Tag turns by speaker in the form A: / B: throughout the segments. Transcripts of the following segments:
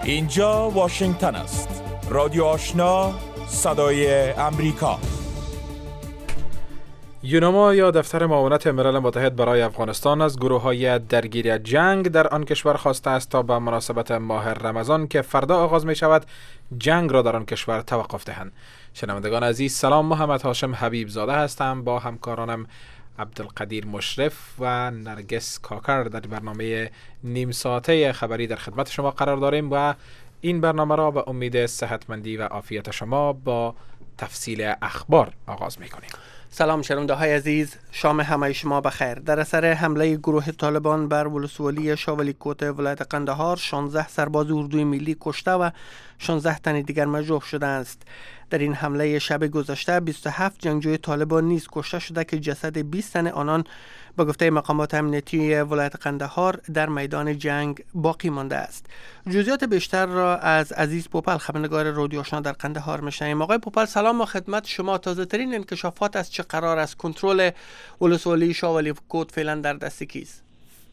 A: اینجا واشنگتن است. رادیو آشنا، صدای امریکا.
B: یونما یا دفتر معاونت ملل متحد برای افغانستان از گروه‌های درگیر جنگ در آن کشور خواسته است تا به مناسبت ماه رمضان که فردا آغاز می شود جنگ را در آن کشور توقف دهند. شنوندگان عزیز، سلام. محمد هاشم حبیب زاده هستم. با همکارانم عبدالقدیر مشرف و نرگس کاکر در برنامه نیم ساعته خبری در خدمت شما قرار داریم و این برنامه را به امید صحتمندی و عافیت شما با تفصیل اخبار آغاز می کنیم.
C: سلام شنونده های عزیز، شام همه شما بخیر. در اثر حمله گروه طالبان بر ولسوالی شاولی کوت ولایت قندهار 16 سرباز اردوی ملی کشته و 16 تن دیگر مجروح شده است. در این حمله شب گذشته 27 جنگجوی طالبان نیز کشته شده که جسد 20 تن آنان به گفته مقامات امنیتی ولایت قندهار در میدان جنگ باقی مانده است. جزئیات بیشتر را از عزیز پوپل، خبرنگار رادیو آشنا در قندهار میشنویم. آقای پوپل سلام و خدمت شما. تازه ترین انکشافات از چه قرار است؟ کنترل ولسوالی شاولی کوت فعلا در دست کیست؟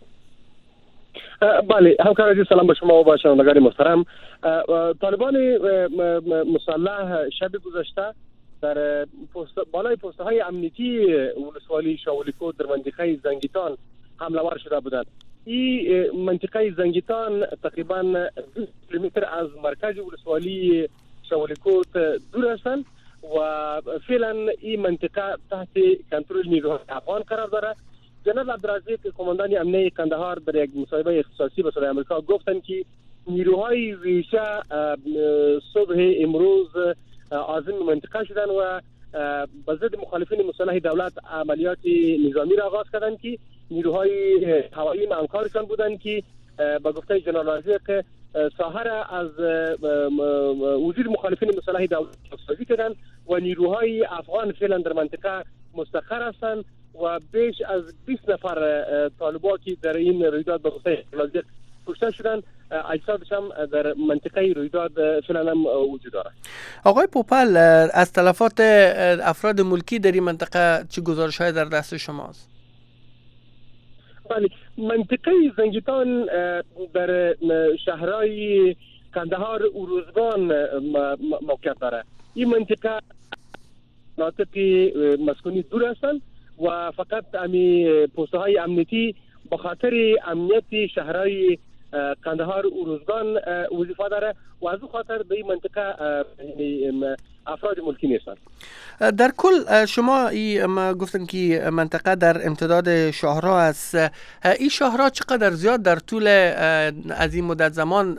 D: بله همکار عزیز، سلام به شما و به شنوندگان محترم. طالبان مسلح شب گذشته در بالای پست‌های امنیتی ولسوالی شاولی کوت در منطقه زنگیتان حمله ور شده بودند. این منطقه زنگیتان تقریبا 20 کیلومتر از مرکز ولسوالی شاولی کوت دور هستند و فعلا این منطقه تحت کنترل نیروهای افغان قرار دارد. جناب عبدالرزاق کماندان امنیه قندهار در یک مصاحبه اختصاصی به صدای آمریکا گفتند که نیروهای ویژه صبح امروز عازم منطقه شدند و به ضد مخالفین مسلح دولت عملیات نظامی را آغاز کردند که نیروهای هوایی همکارشان بودند که به گفته جناب عبدالرزاق ساحر از وزیر مخالفین مسلح دولت سازی کردند و نیروهای افغان فعلا در منطقه مستقر هستند و بیش از 20 نفر طالبان که در این رویداد به گفته عبدالرزاق کشته شدند، اجسادش هم در منطقه رویداد فعلا هم وجود دارد.
C: آقای پوپل، از تلفات افراد ملکی در این منطقه چه گزارش‌های در دست شماست؟
D: بله، منطقه زنگیتان در شهرهای قندهار و روزگان موقعیت دارد. این منطقه مناطق مسکونی دور هستند و فقط پست‌های امنیتی به خاطر امنیت شهرهای قندهار و روزگان وظیفه داره و از اون خاطر به این منطقه افراد ملکی نیستند.
C: در کل شما گفتن که منطقه در امتداد شاهراه است. این شاهراه چقدر زیاد در طول از این مدت زمان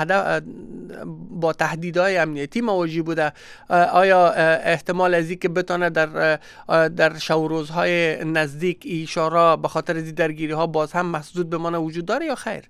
C: با تهدیدهای امنیتی مواجه بوده؟ آیا احتمال از این که بتونه در شب و روزهای نزدیک این شاهراه به خاطر از درگیری ها باز هم مسدود بمانه وجود داره یا خیر؟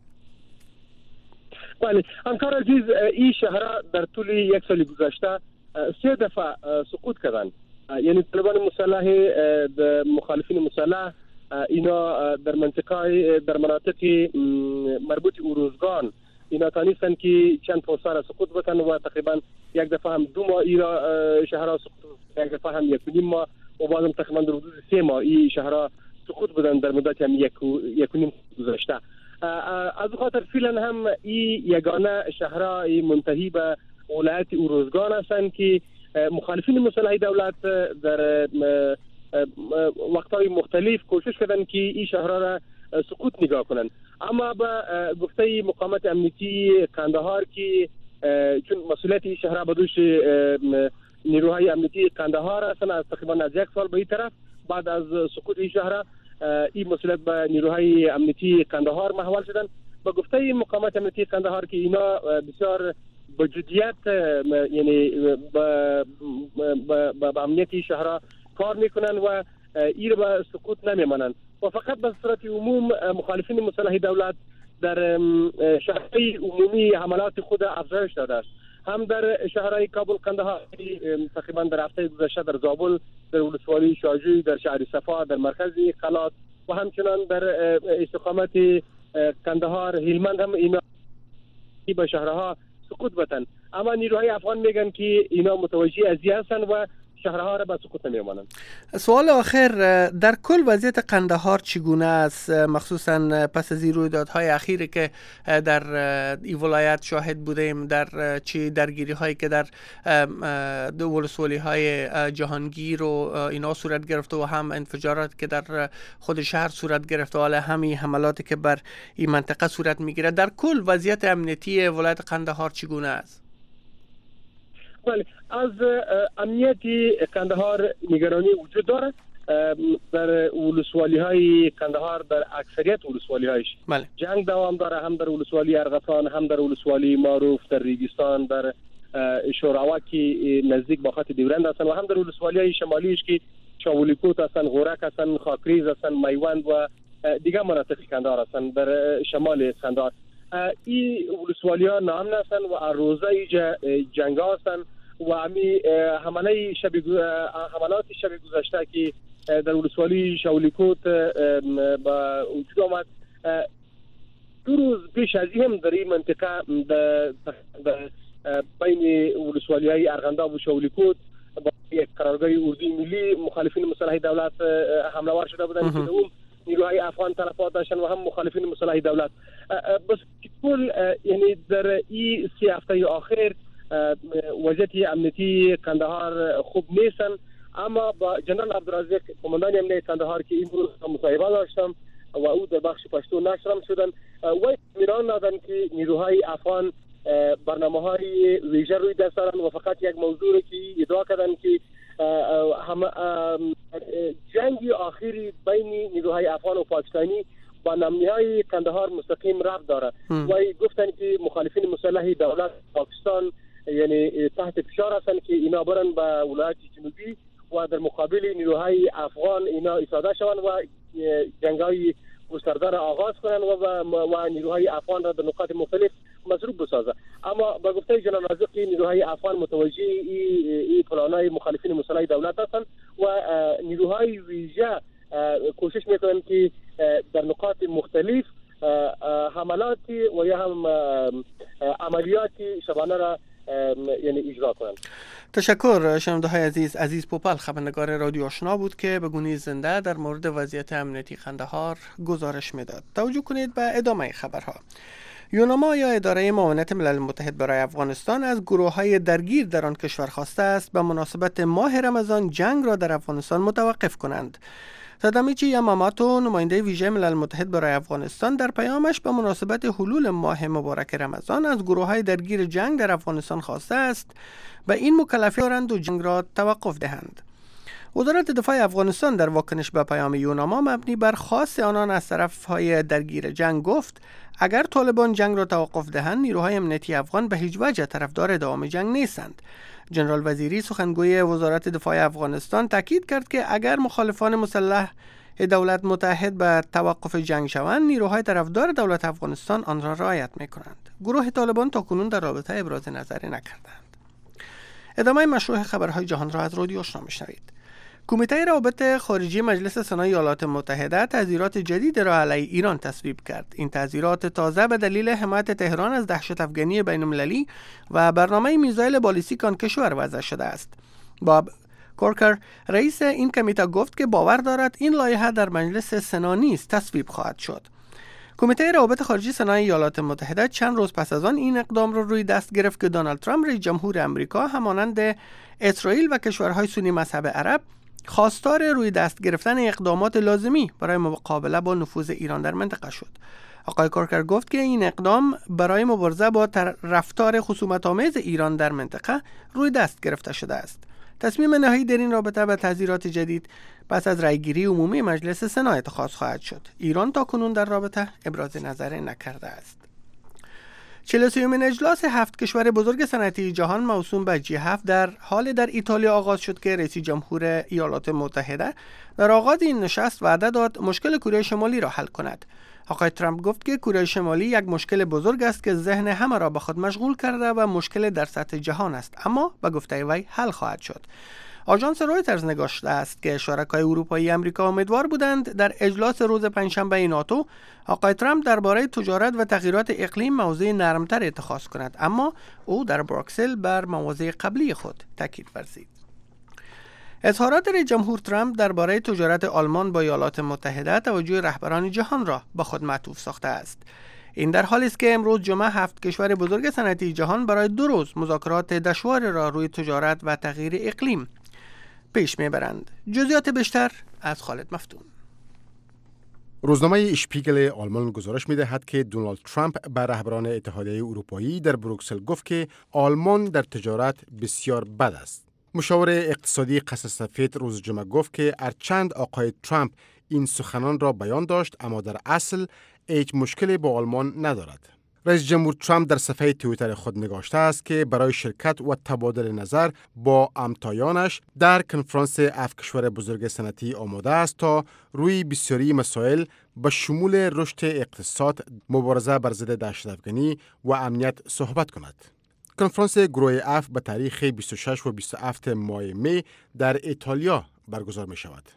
D: بله همکار عزیز، این شهرها در طول یک سال گذشته 3 دفعه سقوط کردند. یعنی طالبان مسلح مخالفین مسلح اینا در مناطق مربوط اوروزگان اینا تانستن که چند پوستا را سقوط بکنن و تقریبا یک دفعه هم 2 ماه ایرا شهرها سقوط، یک دفعه هم 1.5 ماه و بعدم تقریبا در حدود 3 ماه این شهرها سقوط بودن در مدت هم 1.5 گذشته. از خاطر فعلا هم این یگانه شهرهای منتهی به ولایت اوروزگان هستند که مخالفین مسلح دولت در وقتهای مختلف کوشش کردند که این شهرها را سقوط نگاه کنند، اما به گفته مقامات امنیتی قندهار که چون مسئولیت این شهرها به دوش نیروهای امنیتی قندهار هستند، از تقریبا از 1 سال به این طرف بعد از سقوط این شهرها این مسئولیت به نیروهای امنیتی قندهار محول شدن. با گفته مقامات امنیتی قندهار که اینا بسیار با جدیت یعنی با امنیتی شهرها کار میکنن و این به سقوط نمیمانند و فقط به صورت عموم مخالفین مسلح دولت در شهرهای عمومی حملات خود افزایش داده است. هم در شهرهای کابل، قندهار، تقریبا در هفته گذشته در زابل، در ولسوالی شاجوی، در شهر صفا، در مرکز قلات و همچنان در استقامت قندهار هلمند هم اینا به شهرها سقوط بتن. اما نیروهای افغان میگن که اینا متوجه از این هستند و شهرها را به سقوط نمی‌آورند.
C: سوال آخر، در کل وضعیت قندهار چگونه است، مخصوصا پس از رویدادهای اخیری که در این ولایت شاهد بودیم، در چی درگیری هایی که در ولسوالی های جهانگیر و اینا صورت گرفته و هم انفجارات که در خود شهر صورت گرفته و همین حملاتی که بر این منطقه صورت میگیره، در کل وضعیت امنیتی ولایت قندهار چگونه است؟
D: بله، از امنیتی قندهار نگرانی وجود داره. در ولسوالی های قندهار، در اکثریت ولسوالی هایش جنگ دوام داره، هم در ولسوالی ارغفان، هم در ولسوالی معروف، در ریگستان، در شوراوا که نزدیک با خط دیورند هستن و هم در ولسوالی های شمالیش که شاولیکوت هستن، غورک هستن، خاکریز هستن، میوند و دیگر مناطق قندهار هستن در شمال قندهار. این ولسوالی ها ناامن هستن و روزه ایجا جنگ هستن و همی حملات شب گذشته که در ولسوالی شاولیکوت با وجود آمد، 2 روز پیش از این هم در این منطقه بین ولسوالی های ارغنداب و شاولیکوت با یک قرارگاه اردوی ملی مخالفین مسلح دولت حمله ور شده بودند که اون نیروهای افغان طرفدار داشتن و هم مخالفین مسلح دولت. بس کل یعنی در این 3 هفته آخر وضعیت امنیتی قندهار خوب نیستن، اما با جنرال عبدالرزاق قماندان امنیت قندهار که امروز مصاحبه داشتم و او در بخش پشتو نشرم شدن و اطمینان دادن که نیروهای افغان برنامه‌های ویژه روی دست دارن و فقط یک موضوع که ادعا کردن که جنگی آخری بین نیروهای افغان و پاکستانی با نمنی‌های قندهار مستقیم ربط داره و گفتن که مخالفین مسلح دولت پاکستان یعنی تحت فشار هستن که اینا برن به ولایت جنوبی و در مقابل نیروهای افغان اینا ایستاده شوند و جنگ‌های گسترده را آغاز کنند و نیروهای افغان را در نقاط مختلف مضروب بسازه. اما با گفته جنرال رازق نیروهای افغان متوجه این پلان‌های مخالفین مسلح دولت هستند و نیروهای ویژه کوشش میکنند که در نقاط مختلف حملاتی و یا هم عملیاتی شبانه را یعنی اجرا کنند.
C: تشکر. شنونده های عزیز پوپل خبرنگار رادیو آشنا بود که به گونه زنده در مورد وضعیت امنیتی قندهار گزارش میداد. توجه کنید به ادامه خبرها. یوناما یا اداره معاونت ملل متحد برای افغانستان از گروه‌های درگیر در آن کشور خواسته است به مناسبت ماه رمضان جنگ را در افغانستان متوقف کنند. تادامیچی یاماماتو، نماینده ویژه ملل متحد برای افغانستان، در پیامش به مناسبت حلول ماه مبارک رمضان از گروه‌های درگیر جنگ در افغانستان خواسته است به این مکلفی دارند و جنگ را توقف دهند. وزارت دفاع افغانستان در واکنش به پیام یوناما مبنی بر خواست آنان از طرف‌های درگیر جنگ گفت اگر طالبان جنگ را توقف دهند نیروهای امنیتی افغان به هیچ وجه طرفدار ادامه جنگ نیستند. جنرال وزیری سخنگوی وزارت دفاع افغانستان تاکید کرد که اگر مخالفان مسلح دولت متحد به توقف جنگ شوند نیروهای طرفدار دولت افغانستان آن را رعایت می‌کنند. گروه طالبان تاکنون در رابطه ابراز نظری نکردند. ادامه مشروع خبرهای جهان را از رادیو آشنا می‌شنوید. کمیته روابط خارجی مجلس سنای ایالات متحده تعزیرات جدید را علیه ایران تصویب کرد. این تعزیرات تازه به دلیل حمایت تهران از دهشت افغانی بین‌المللی و برنامه میزایل بالیستیک آن کشور وضع شده است. باب کورکر رئیس این کمیته گفت که باور دارد این لایحه در مجلس سنا نیز تصویب خواهد شد. کمیته روابط خارجی سنای ایالات متحده چند روز پس از آن این اقدام را روی دست گرفت که دونالد ترامپ رئیس جمهور آمریکا همانند اسرائیل و کشورهای سنی مذهب عرب خواستار روی دست گرفتن اقدامات لازمی برای مقابله با نفوذ ایران در منطقه شد. آقای کورکر گفت که این اقدام برای مبارزه با رفتار خصومت‌آمیز ایران در منطقه روی دست گرفته شده است. تصمیم نهایی در این رابطه به تعزیرات جدید پس از رأیگیری عمومی مجلس سنا اتخاذ خواهد شد. ایران تاکنون در رابطه ابراز نظر نکرده است. 43مین اجلاس 7 کشور بزرگ صنعتی جهان موسوم به G7 در ایتالیا آغاز شد که رئیس جمهور ایالات متحده در آغاز این نشست وعده داد مشکل کره شمالی را حل کند. آقای ترامپ گفت که کره شمالی یک مشکل بزرگ است که ذهن همه را به خود مشغول کرده و مشکل در سطح جهان است، اما به گفته وی حل خواهد شد. آژانس رویترز نگاشته است که شرکای اروپایی آمریکا امیدوار بودند در اجلاس روز پنجشنبه ناتو آقای ترامپ درباره تجارت و تغییرات اقلیم موضع نرمتر اتخاذ کند، اما او در بروکسل بر مواضع قبلی خود تاکید ورزید. اظهارات رئیس جمهور ترامپ درباره تجارت آلمان با ایالات متحده توجه رهبران جهان را به خود معطوف ساخته است. این در حالی است که امروز جمعه 7 کشور بزرگ صنعتی جهان برای 2 روز مذاکرات دشوار را روی تجارت و تغییر اقلیم پیش میبرند. جزئیات بیشتر از خالد مفتون.
E: روزنامه اشپیگل آلمان گزارش می‌دهد که دونالد ترامپ به رهبران اتحادیه اروپایی در بروکسل گفت که آلمان در تجارت بسیار بد است. مشاور اقتصادی قصر سفید روز جمعه گفت که هرچند آقای ترامپ این سخنان را بیان داشت اما در اصل هیچ مشکلی با آلمان ندارد. رئیس جمهور ترامپ در صفحه توییتر خود نگاشته است که برای شرکت و تبادل نظر با همتایانش در کنفرانس 7 کشور بزرگ صنعتی آماده است تا روی بسیاری مسائل به شمول رشد اقتصاد، مبارزه بر ضد دهشت‌افکنی و امنیت صحبت کند. کنفرانس گروه اف به تاریخ 26 و 27 ماه می در ایتالیا برگزار می شود.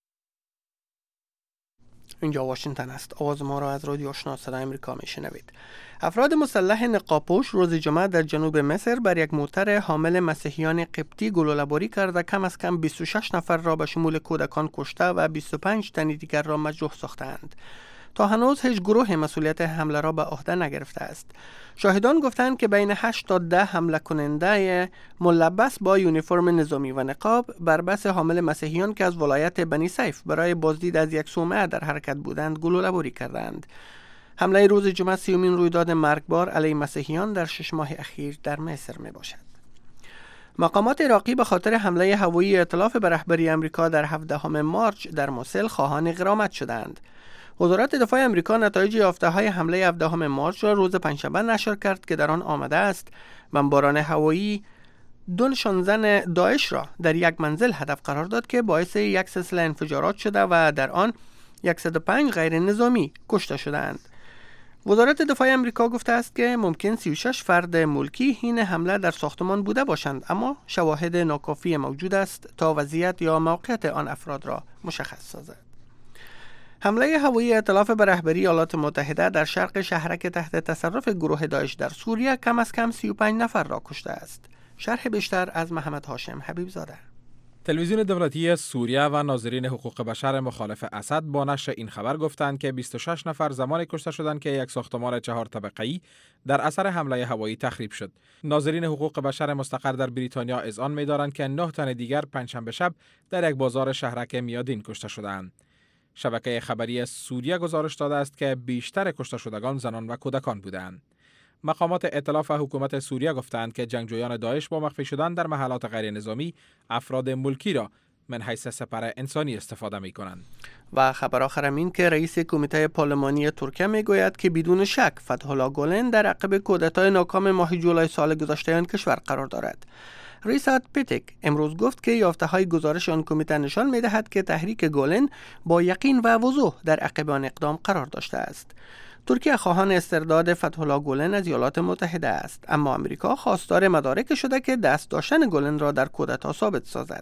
C: اینجا واشنگتن است. آواز ما را از رادیو آشنا صدای آمریکا میشنوید. افراد مسلح نقاب‌پوش روز جمعه در جنوب مصر بر یک موتر حامل مسیحیان قبطی گلوله‌باری کرده کم از کم 26 نفر را به شمول کودکان کشته و 25 تن دیگر را مجروح ساختند. تا هنوز هیچ گروه مسئولیت حمله را به عهده نگرفته است. شاهدان گفتند که بین 8 تا 10 حمله کننده ملبس با یونیفرم نظامی و نقاب بر بس حامل مسیحیان که از ولایت بنی سیف برای بازدید از یک صومعه در حرکت بودند گلوله‌باری کردند. حمله روز جمعه 30مین رویداد مرگبار علیه مسیحیان در 6 ماه اخیر در مصر می باشد. مقامات عراقی به خاطر حمله هوایی ائتلاف به رهبری آمریکا در 17 مارچ در موسل خواهان غرامت شدند. وزارت دفاع آمریکا نتایج یافته‌های حمله 17 مارچ را روز پنجشنبه نشر کرد که در آن آمده است بمباران هوایی 2 نشانزن داعش را در یک منزل هدف قرار داد که باعث یک سلسله انفجارات شده و در آن 105 غیر نظامی کشته شدند. وزارت دفاع آمریکا گفته است که ممکن 36 فرد ملکی حین حمله در ساختمان بوده باشند، اما شواهد ناکافی موجود است تا وضعیت یا موقعیت آن افراد را مشخص سازد. حمله هوایی ائتلاف به رهبری ایالات متحده در شرق شهرک تحت تصرف گروه داعش در سوریه کم از کم 35 نفر را کشته است. شرح بیشتر از محمد هاشم حبیب زاده.
B: تلویزیون دولتی سوریه و ناظرین حقوق بشر مخالف اسد با نشر این خبر گفتند که 26 نفر زمانی کشته شدند که یک ساختمان 4 طبقه‌ای در اثر حمله هوایی تخریب شد. ناظرین حقوق بشر مستقر در بریتانیا اذعان می‌دارند که 9 تن دیگر پنجشنبه شب در یک بازار شهرک میادین کشته شدند. شبکه خبری سوریه گزارش داده است که بیشتر کشته شدگان زنان و کودکان بودند. مقامات ائتلاف و حکومت سوریه گفتند که جنگجویان داعش با مخفی شدن در محلات غیر نظامی افراد ملکی را من حیث سپر انسانی استفاده می کنند.
C: و خبر آخرم این که رئیس کمیته پارلمانی ترکیه می گوید که بدون شک فتح‌الله گولن در عقب کودتای ناکام ماه جولای سال گذشته آن کشور قرار دارد. ریسات پیتک امروز گفت که یافته‌های گزارش آن کمیته نشان می‌دهد که تحریک گولن با یقین و وضوح در عقب آن اقدام قرار داشته است. ترکیه خواهان استرداد فتح‌الله گولن از ایالات متحده است، اما آمریکا خواستار مدارک شده که دست داشتن گولن را در کودتا ثابت سازد.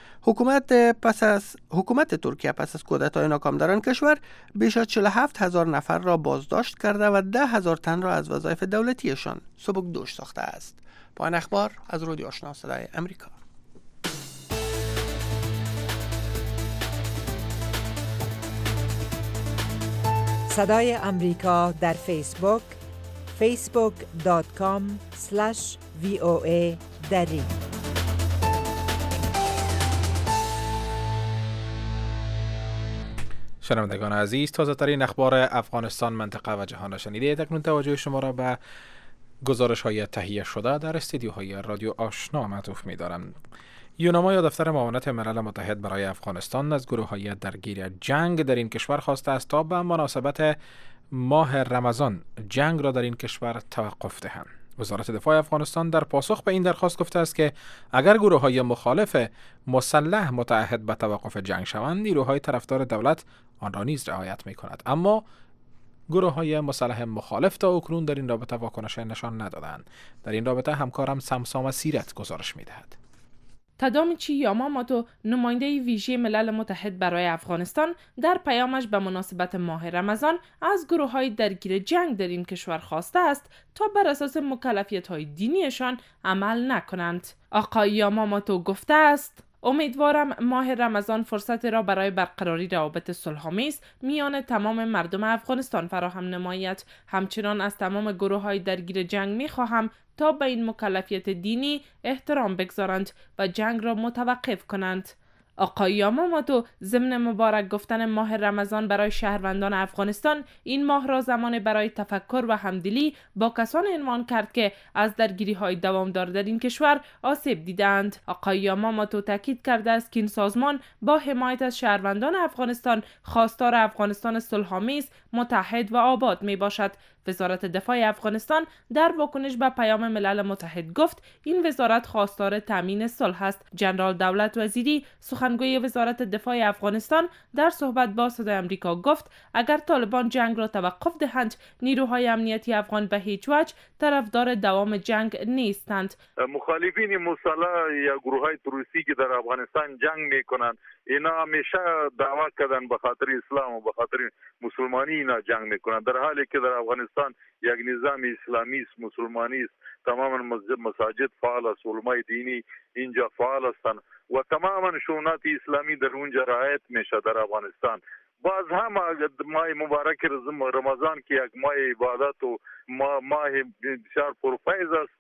C: حکومت ترکیه پس از کودتای ناکام در آن کشور بیش از 47,000 نفر را بازداشت کرده و 10,000 تن را از وظایف دولتیشان سبکدوش ساخته است. پایان اخبار از رادیو آشنا صدای آمریکا.
F: صدای آمریکا در فیسبوک facebook.com/VOA دری.
B: شنوندگان عزیز، تازه ترین اخبار افغانستان، منطقه و جهان را شنیده. اکنون توجه شما را به گزارش های تهیه شده در استدیوهای رادیو آشنا معطوف می دارم. یونما یا دفتر معاونت ملل متحد برای افغانستان از گروه های درگیر جنگ در این کشور خواسته است تا به مناسبت ماه رمضان جنگ را در این کشور توقف دهند. وزارت دفاع افغانستان در پاسخ به این درخواست گفته است که اگر گروه های مخالف مسلح متعهد به توقف جنگ شوند، نیروهای طرفدار دولت آن را نیز رعایت می کند. اما گروه های مسلح مخالف تا اکنون در این رابطه واکنش نشان ندادند. در این رابطه همکارم سمسام سیرت گزارش می دهد.
G: تادامیچی یاماماتو، نماینده ویژه ملل متحد برای افغانستان، در پیامش به مناسبت ماه رمضان از گروه‌های درگیر جنگ در این کشور خواسته است تا بر اساس مکلفیت‌های دینیشان عمل نکنند. آقای یاماماتو گفته است: امیدوارم ماه رمضان فرصت را برای برقراری روابط صلح‌آمیز میان تمام مردم افغانستان فراهم نماید. همچنان از تمام گروه‌های درگیر جنگ می‌خواهم تا به این مکلفیت دینی احترام بگذارند و جنگ را متوقف کنند. آقای یاماماتو ضمن مبارک گفتن ماه رمضان برای شهروندان افغانستان این ماه را زمان برای تفکر و همدلی با کسان عنوان کرد که از درگیری‌های دوامدار در این کشور آسیب دیدند. آقای یاماماتو تاکید کرده است که این سازمان با حمایت از شهروندان افغانستان خواستار افغانستان صلح‌آمیز، متحد و آباد می باشد. وزارت دفاع افغانستان در واکنش به پیام ملل متحد گفت این وزارت خواستار تامین صلح است. جنرال دولت وزیری سخنگوی وزارت دفاع افغانستان در صحبت با صدای آمریکا گفت اگر طالبان جنگ را توقف دهند نیروهای امنیتی افغان به هیچ وجه طرفدار دوام جنگ نیستند.
H: مخالفین مسلح یا گروه‌های تروریستی که در افغانستان جنگ میکنند اینا همیشه دعوا کردن به خاطر اسلام و به خاطر مسلمانی اینا جنگ میکنند، در حالی که در افغانستان یک نظام اسلامی است، مسلمانی است، تماما مساجد فعال است، علمای دینی اینجا فعال هستند و تماما شؤونات اسلامی در اونجا رعایت میشه در افغانستان. باز هم ماه مبارک رمضان که یک ماه عبادت و ماه بسیار پرفیض است،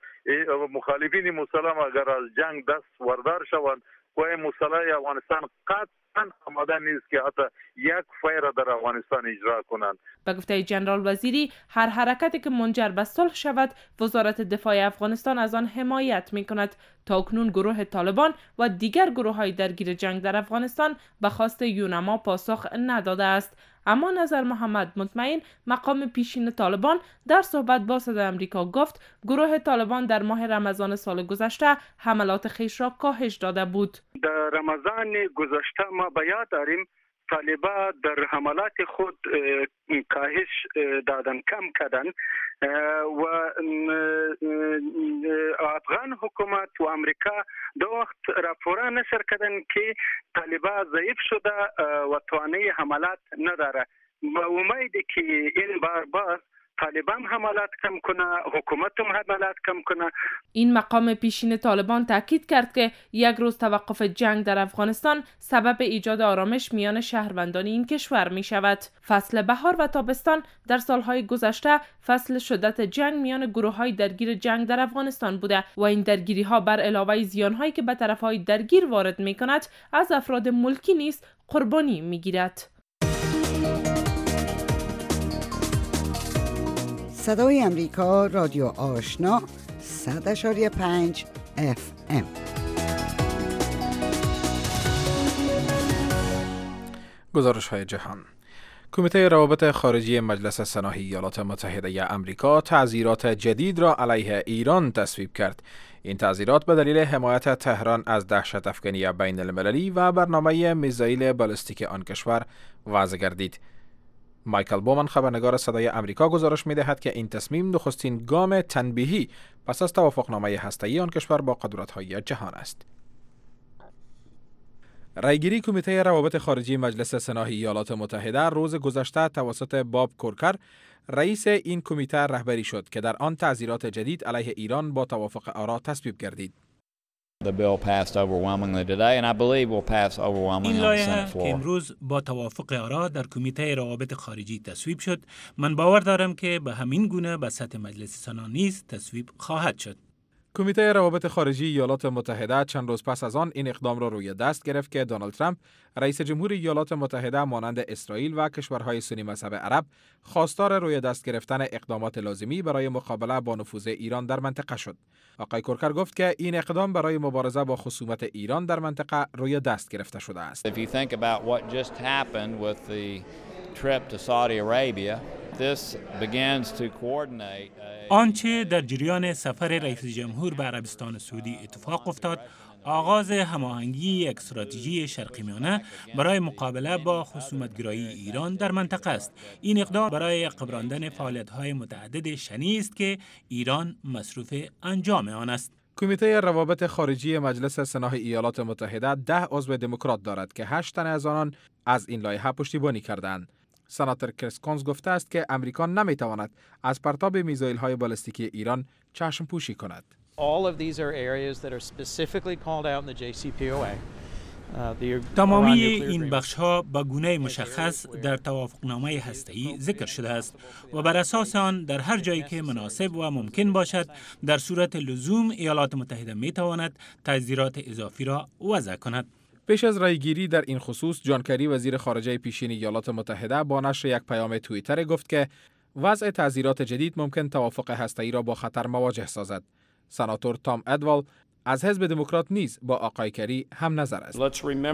H: مخالفین مسلح اگر از جنگ دست وردار شوند قوای مسلح افغانستان قطعا آماده نیست که حتی یک فیر در افغانستان اجرا کنند.
G: به گفته جنرال وزیری هر حرکتی که منجر به صلح شود وزارت دفاع افغانستان از آن حمایت می کند. تا اکنون گروه طالبان و دیگر گروه‌های درگیر جنگ در افغانستان به خواست یونما پاسخ نداده است. اما نظر محمد مطمئن مقام پیشین طالبان در صحبت با صدای آمریکا گفت گروه طالبان در ماه رمضان سال گذشته حملات خویش را کاهش داده بود.
I: در رمضان گذشته ما به یاد داریم طالبان در حملات خود کاهش دادن، کم کردن و افغان حکومت و امریکا دو وقت راپورا نشر کردن که طالبان ضعیف شده و توانایی حملات نداره. با امید که این بار باز طالبان حملات کم کنه، حکومت هم حملات کم کنه.
G: این مقام پیشین طالبان تاکید کرد که یک روز توقف جنگ در افغانستان سبب ایجاد آرامش میان شهروندان این کشور می شود. فصل بهار و تابستان در سالهای گذشته فصل شدت جنگ میان گروه‌های درگیر جنگ در افغانستان بوده و این درگیری ها بر علاوه زیان‌هایی که به طرف‌های درگیر وارد می کند از افراد ملکی نیز قربانی می گیرد.
J: صدای امریکا رادیو آشنا 100.5 FM.
B: گزارش های جهان. کمیته روابط خارجی مجلس سنای ایالات متحده امریکا تعزیرات جدید را علیه ایران تصویب کرد. این تعزیرات به دلیل حمایت تهران از دهشت افکنی بین المللی و برنامه میزایل بالستیک آن کشور وضع گردید. مایکل بومن خبرنگار صدای امریکا گزارش می‌دهد که این تصمیم نخستین گام تنبیهی پس از توافقنامه هسته‌ای آن کشور با قدرت‌های جهان است. رایگیری کمیته روابط خارجی مجلس سنای ایالات متحده روز گذشته توسط باب کورکر رئیس این کمیته رهبری شد که در آن تعزیرات جدید علیه ایران با توافق آرا تصویب گردید.
K: این لایحه که امروز با توافق آرا در کمیته روابط خارجی تصویب شد، من باور دارم که به همین گونه به سطح مجلس سنا نیز تصویب خواهد شد.
B: کمیته روابط خارجی ایالات متحده چند روز پس از آن این اقدام را روی دست گرفت که دونالد ترامپ رئیس جمهور ایالات متحده مانند اسرائیل و کشورهای سنی مذهب عرب خواستار روی دست گرفتن اقدامات لازمی برای مقابله با نفوذ ایران در منطقه شد. آقای کورکر گفت که این اقدام برای مبارزه با خصومت ایران در منطقه روی دست گرفته شده است.
K: آنچه در جریان سفر رئیس جمهور به عربستان سعودی اتفاق افتاد، آغاز هماهنگی یک استراتژی شرقی میانه برای مقابله با خصومت‌گرایی ایران در منطقه است. این اقدام برای قبراندن فعالیت‌های متعدد شنی است که ایران مصروف انجام آن است.
B: کمیته روابط خارجی مجلس سنای ایالات متحده 10 عضو دموکرات دارد که 8 تن از آنان از این لایحه پشتیبانی کردند. سناتور کریس کونز گفته است که امریکا نمیتواند از پرتاب میزایل‌های بالستیکی ایران چشم پوشی کند.
L: All of these are areas that are specifically called out in the JCPOA.
K: تمامی این بخش‌ها به گونه مشخص در توافقنامه هسته‌ای ذکر شده است و بر اساس آن در هر جایی که مناسب و ممکن باشد در صورت لزوم ایالات متحده می‌تواند تعزیرات اضافی را وضع کند.
B: پیش از رایگیری در این خصوص، جان کری وزیر خارجه پیشین ایالات متحده با نشر یک پیام توییتر گفت که وضع تعزیرات جدید ممکن توافق هسته‌ای را با خطر مواجه سازد. سناتور تام ادوال از حزب دموکرات نیز با آقای کری هم نظر است.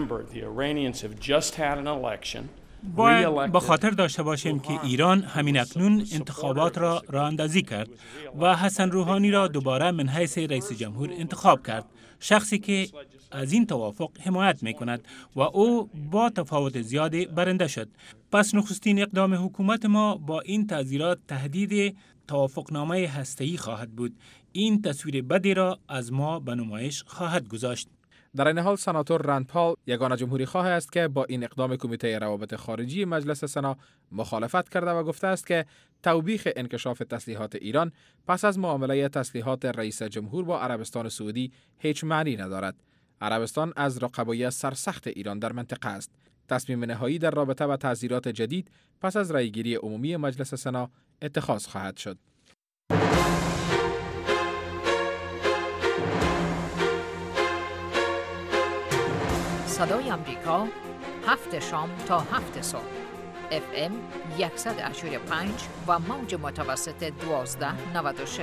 K: باید به خاطر داشته باشیم که ایران همین اکنون انتخابات را راه اندازی کرد و حسن روحانی را دوباره من حیث رئیس جمهور انتخاب کرد، شخصی که از این توافق حمایت می کند و او با تفاوت زیادی برنده شد. پس نخستین اقدام حکومت ما با این تعزیرات تهدید توافقنامه هسته‌ای خواهد بود. این تصویر بدی را از ما به نمایش خواهد گذاشت.
B: در این حال سناتور رند پال یگانه جمهوری خواه است که با این اقدام کمیته روابط خارجی مجلس سنا مخالفت کرده و گفته است که توبیخ انکشاف تسلیحات ایران پس از معامله تسلیحات رئیس جمهور با عربستان سعودی هیچ معنی ندارد. عربستان از رقبای سرسخت ایران در منطقه است. تصمیم نهایی در رابطه با تعزیرات جدید پس از رأیگیری عمومی مجلس سنا اتخاذ خواهد شد.
L: صدای امریکا 7 شام تا 7 صبح FM 100.5 و موج متوسط 1296.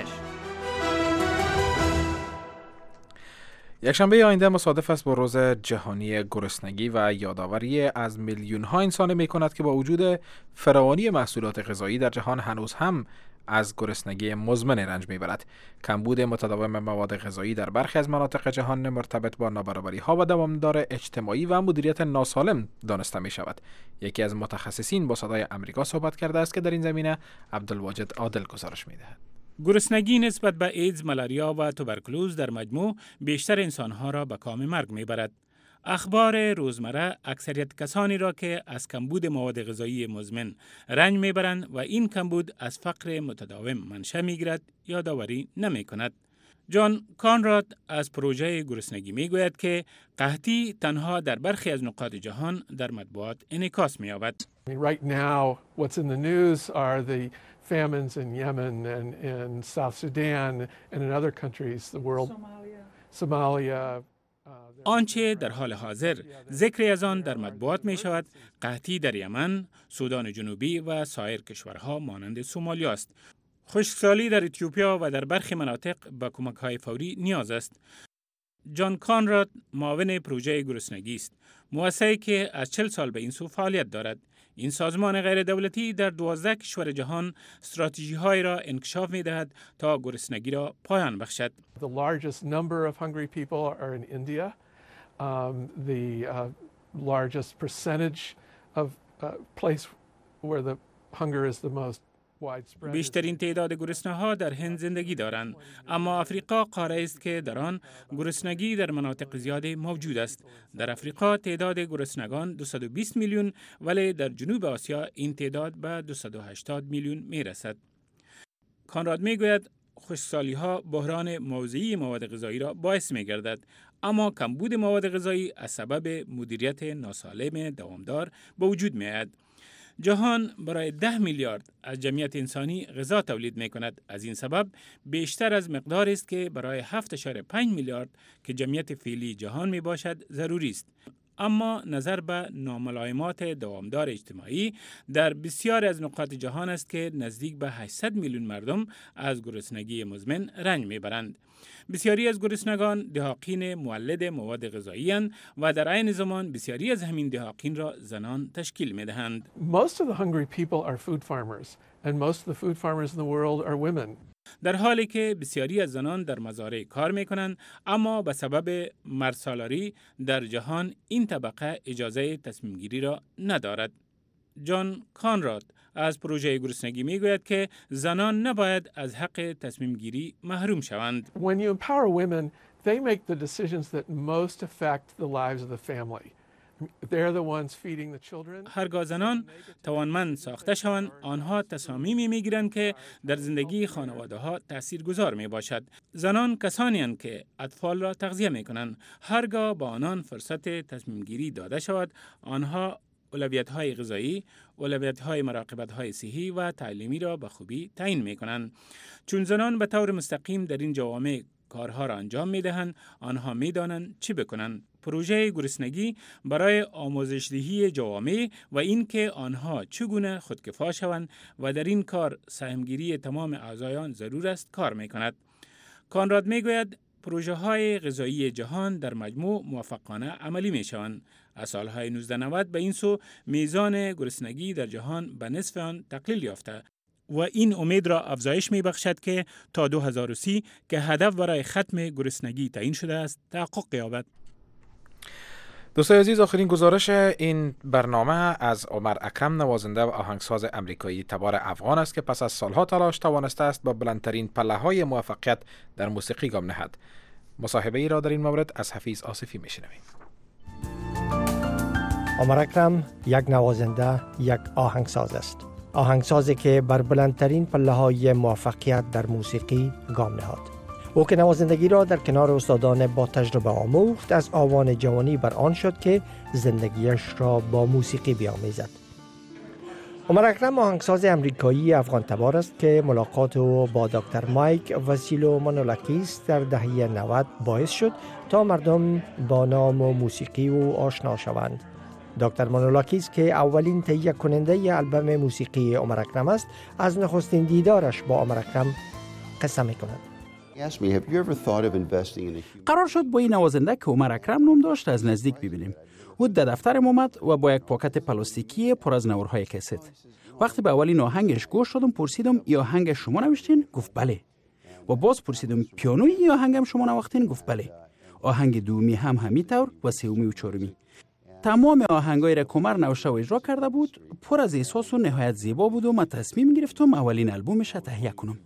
B: یکشنبه آینده مصادف است با روز جهانی گرسنگی و یادآوری از میلیون ها انسان می کند که با وجود فراوانی محصولات غذایی در جهان هنوز هم از گرسنگی مزمن رنج میبرد. کمبود متداوم مواد غذایی در برخی از مناطق جهان مرتبط با نابرابری ها و دوامدار اجتماعی و مدیریت ناسالم دانسته می شود. یکی از متخصصین با صدای امریکا صحبت کرده است که در این زمینه عبدالواجد عادل گزارش میدهد.
K: گرسنگی نسبت به ایدز، ملاریا و توبرکلوز در مجموع بیشتر انسانها را به کام مرگ میبرد. اخبار روزمره اکثریت کسانی را که از کمبود مواد غذایی مزمن رنج میبرند و این کمبود از فقر متداوم منشأ میگیرد یادآوری نمی کند. جان کانراد از پروژه گرسنگی میگوید که قحطی تنها در برخی از نقاط جهان در مطبوعات انعکاس می‌یابد.
M: Right now what's in the news are the famines in Yemen and in South Sudan and in other countries the world Somalia.
K: آنچه در حال حاضر ذکری از آن در مطبوعات می شود قحطی در یمن، سودان جنوبی و سایر کشورها مانند سومالیا است. خشکسالی در اتیوپیا و در برخی مناطق به کمک‌های فوری نیاز است. جان کانراد معاون پروژه گرسنگی است، مؤسسه‌ای که از 40 سال به این سو فعالیت دارد. این سازمان غیر دولتی در 12 کشور جهان استراتژی‌های را انکشاف می‌دهد تا گرسنگی را پایان بخشد.
M: The largest number of hungry people are in India. The largest percentage of place where the hunger is the most widespread.
K: بیشترین تعداد گرسنه‌ها در هند زندگی دارند، اما افریقا قاره است که در آن گرسنگی در مناطق زیادی موجود است. در افریقا تعداد گرسنگان 220 میلیون، ولی در جنوب آسیا این تعداد به 280 میلیون میرسد. کانراد میگوید خشکسالی‌ها بحران موضعی مواد غذایی را باعث می‌گردد، اما کمبود مواد غذایی از سبب مدیریت ناسالم دوامدار به وجود می‌آید. جهان برای 10 میلیارد از جمعیت انسانی غذا تولید می‌کند. از این سبب بیشتر از مقداری است که برای 7.5 میلیارد که جمعیت فعلی جهان میباشد ضروری است. اما نظر به ناملایمات دوامدار اجتماعی در بسیاری از نقاط جهان است که نزدیک به 800 میلیون مردم از گرسنگی مزمن رنج میبرند. بسیاری از گرسنگان دهاقین مولد مواد غذایی اند و در عین زمان بسیاری از همین دهاقین را زنان تشکیل میدهند.
M: Most of the hungry people are food farmers and most of the food farmers in the world are women.
K: در حالی که بسیاری از زنان در مزارع کار میکنند، اما به سبب مردسالاری در جهان این طبقه اجازه تصمیم گیری را ندارد. جان کانراد از پروژه گرسنگی میگوید که زنان نباید از حق تصمیم گیری محروم شوند.
M: When you empower women, they make the decisions that most affect the lives of the family. I they're the ones feeding the children.
K: هرگاه زنان توانمند ساخته شوند، آنها تصامیمی میگیرند که در زندگی خانواده ها تاثیرگذار می باشد. زنان کسانی هستند که اطفال را تغذیه می کنند. هرگاه با آنان فرصت تصمیم گیری داده شود، آنها اولویت‌های غذایی، اولویت‌های مراقبت‌های صحی و تعلیمی را به خوبی تعیین می‌کنند. چون زنان به طور مستقیم در این جوامع کارها را انجام می‌دهند، آنها می‌دانند چی بکنند. پروژه گرسنگی برای آموزش‌دهی جوامع و اینکه آنها چگونه خودکفا شوند و در این کار سهمگیری تمام اعضایان ضرور است کار می‌کند. کانراد می‌گوید پروژه‌های غذایی جهان در مجموع موفقانه عملی می‌شوند. از سالهای 1990 به این سو میزان گرسنگی در جهان به نصف آن تقلیل یافته و این امید را افزایش می‌بخشد که تا 2030 که هدف برای ختم گرسنگی تعیین شده است تحقق یابد.
B: دوستای عزیز، آخرین گزارش این برنامه از عمر اکرم، نوازنده و آهنگساز امریکایی تبار افغان است که پس از سالها تلاش توانسته است با بلندترین پله‌های موفقیت در موسیقی گام نهد. مصاحبه ای را در این مورد از حفیظ آصفی میشنویم.
N: عمر اکرم یک نوازنده، یک آهنگساز است. آهنگسازی که بر بلندترین پله‌های موفقیت در موسیقی گام نهاد. او که نوازندگی را در کنار استادان با تجربه آموخت، از آوان جوانی بر آن شد که زندگیش را با موسیقی بیامیزد. عمر اکرم آهنگساز امریکایی افغان تبار است که ملاقات او با دکتر مایک واسیلو مانولاکیس در دهه 90 باعث شد تا مردم با نام و موسیقی او آشنا شوند. دکتر مانولاکیس که اولین تهیه کننده آلبوم موسیقی عمر اکرم است، از نخستین دیدارش با عمر اکرم قصه می‌کند.
O: قرار شد با این نوازنده که عمر اکرم نام داشت از نزدیک ببینیم. او در دفترم اومد و با یک پاکت پلاستیکی پر از نوارهای کست. وقتی به اولین آهنگش گوش دادم پرسیدم ای آهنگ شما نوشتین؟ گفت بله. و باز پرسیدم پیانوی ای آهنگم شما نواختین؟ گفت بله. آهنگ دومی هم همینطور و سومی و چهارمی. تمام آهنگایی را که عمر نوشته و اجرا کرده بود پر از احساس و نهایت زیبا بود و من تصمیم گرفتم اولین آلبومش تهیه کنم.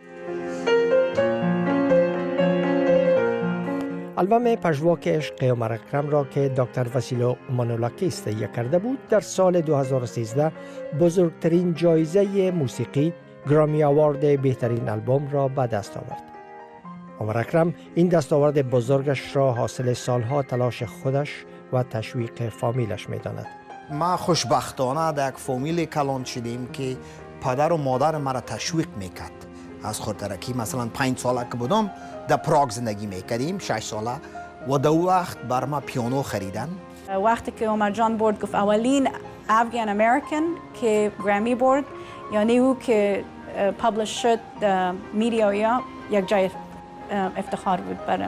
N: آلبوم پژواک عشق عمر اکرم را که دکتر واسیلو مانولاکیس تهیه کرده بود در سال 2013 بزرگترین جایزه موسیقی گرامی آوارد بهترین آلبوم را به دست آورد. عمر اکرم این دستاورد بزرگش را حاصل سالها تلاش خودش و تشویق فامیلش می‌داند.
P: ما خوشبختانه در یک فامیل کلان شدیم که پدر و مادر مرا تشویق میکرد. از خاطر که مثلا 5 ساله که بودم در پراگ زندگی میکردیم، 6 ساله، و در وقت بر ما پیانو خریدن.
Q: وقتی که عمر جان برد گفت اولین افغان امریکن که گرامی برد، یعنی او که پابلش شد میدیا یا یک جای افتخار بود برام.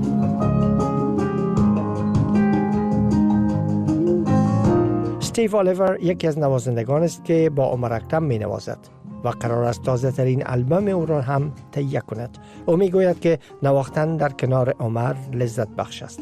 N: استیو الیور یکی از نوازندگان است که با عمر اکرم می نوازد و قرار است تازه ترین آلبوم او را هم تهیه کند. او می گوید که نواختن در کنار عمر لذت بخش است.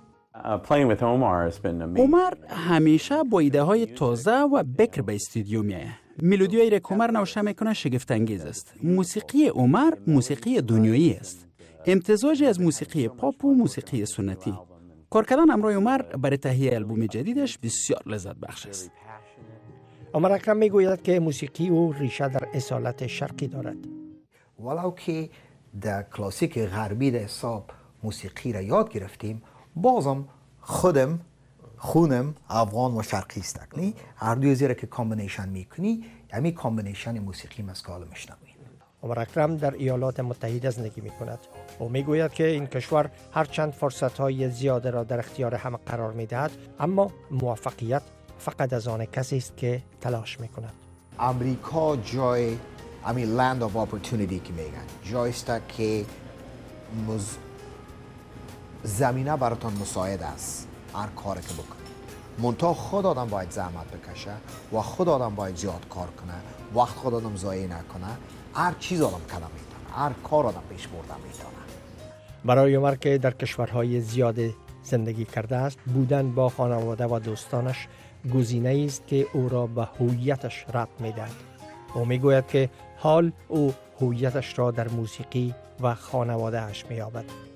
O: عمر همیشه با ایده های تازه و بکر به استودیو می آید. ملودیایی را که عمر نوشته میکنه شگفت انگیز است. موسیقی عمر موسیقی دنیایی است. امتزاجی از موسیقی پاپ و موسیقی سنتی. کار کردن همراه عمر برای تهیه آلبوم جدیدش بسیار لذت بخش است.
N: عمر اکرم میگوید که موسیقی او ریشه در اصالت شرقی دارد.
P: ولو که در کلاسیک غربی در حساب موسیقی را یاد گرفتیم، بازم خونم افغان و شرقی است. هر دوی زیرا که کامبینیشن میکنی، همین کامبینیشن موسیقی مسکال میشنویم.
N: عمر اکرم در ایالات متحده زندگی میکند. او میگوید که این کشور هرچند فرصت‌های زیاده را در اختیار همه قرار میدهد، اما موفقیت فقط از آن کسی است که تلاش میکند.
P: امریکا جای لند آف اپورتونیتی که میگن، جایی است که زمینه براتون مساعد است هر کاری که بکنی. منتها خود آدم باید زحمت بکشه و خود آدم باید زیاد کار کنه، وقت خود آدم ضایع نکنه. هر چیز آدم کردن میتونه، هر کار آدم پیش بردن میتونه.
N: برای عمر که در کشورهای زیاد زندگی کرده است، بودن با خانواده و دوستانش گزینه‌ای است که او را به هویتش ربط میدهد. او میگوید که حال او هویتش را در موسیقی و خانواده‌اش مییابد.